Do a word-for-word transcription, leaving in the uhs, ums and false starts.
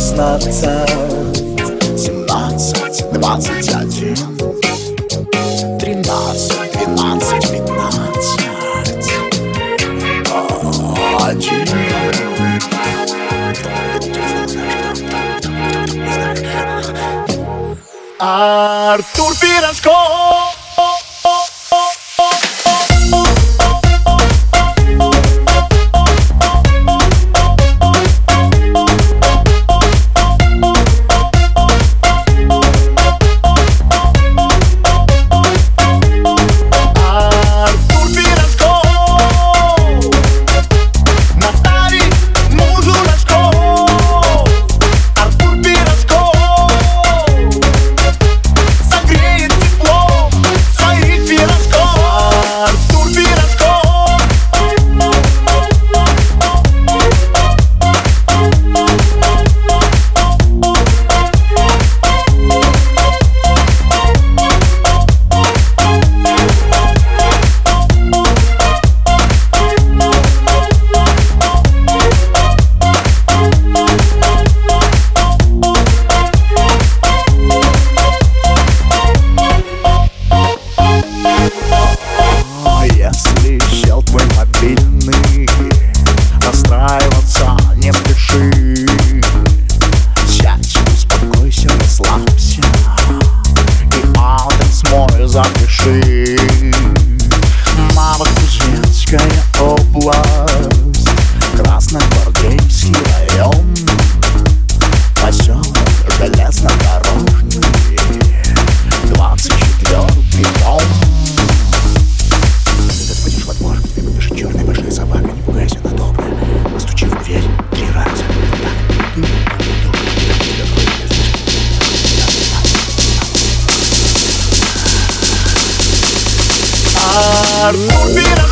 шестнадцать, семнадцать, двадцать один, тринадцать, двенадцать, пятнадцать, один. Артур Пирожков. Расстраиваться не спеши. Сядь, успокойся, расслабься и адрес мой запиши. Новокузнецкая область, Красногвардейский район, поселок Железнодорожный, двадцать четвёртый дом. Когда ты пойдешь во двор, к тебе побежит черная большая собака. Не пугайся, она добрая. Постучи в дверь три раза. Артур Пирожков.